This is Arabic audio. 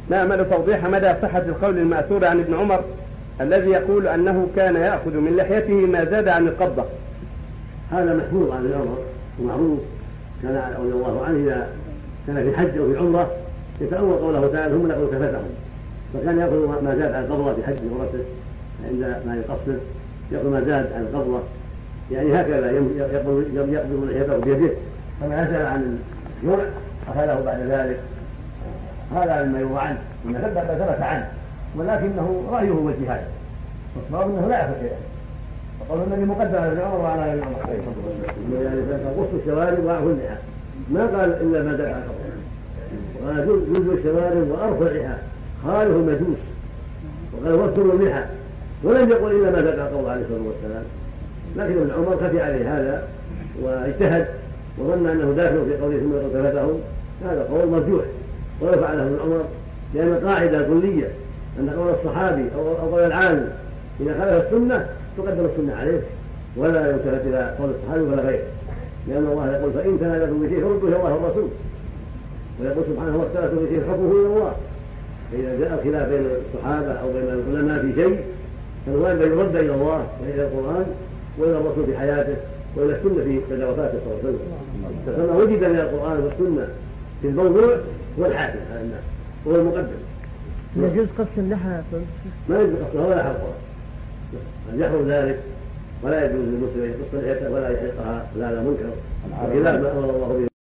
نأمل توضيح مدى صحة القول المأثور عن ابن عمر الذي يقول أنه كان يأخذ من لحيته ما زاد عن القبضة. هذا محفوظ عن ابن عمر ومعروف، كان رضي الله عنه إذا كان في حج أو في عمرة يتأول قوله تعالى ثم نقول كفتهم، فكان يأخذ ما زاد عن القبضة في حج عمرته عند ما يقصر، يأخذ ما زاد عن القبضة، يعني هكذا يقبض لحيته بيده، فما نزل عن الجوع أخذه بعد ذلك. هذا مما يروى عنه وما ثبت عنه، ولكنه رأيه واجتهاده، والصواب أنه لا يأخذ شيئا، وقول النبي مقدم على ابن عمر وعلى غير عمر يعني فقص الشوارب وأعفو اللحى، ما قال إلا ما دعا قبضه، قال جزء الشوارب وأرفع اللحى خالف المجوس، وقال واذكروا اللحى، ولم يقل إلا ما دعا قبضه عليه الصلاة والسلام. لكن ابن عمر خفي عليه هذا واجتهد وظن أنه داخل في قوله ثم التفته، هذا قول مرجوح ولو فعله ابن عمر، لأن قاعدة كلية أن قول الصحابي أو قول العالم إذا خالف السنة تقدم السنة عليه ولا يلتفت إلى قول الصحابي ولا غيره، لأن الله يقول فإن تنازعتم بشيء فردوه إلى الله والرسول، ويقول سبحانه واختلفتم بشيء حكمه إلى الله. فإذا جاء الخلاف بين الصحابة أو بين العلماء في شيء فالواجب أن يرد إلى الله وإلى القرآن وإلى الرسول في حياته وإلى السنة في تجاوزاته صلى الله عليه وسلم. فما وجد من القرآن والسنة في الموضوع هو الحاكم على الناس، هو المقدم. يجوز قص اللحى؟ ما يجوز قصها ولا حلقها، قد يحرم ذلك، ولا يجوز للمسلم يقص لحيته ولا يحلقها، لا منكر، خلاف ما أمر الله به.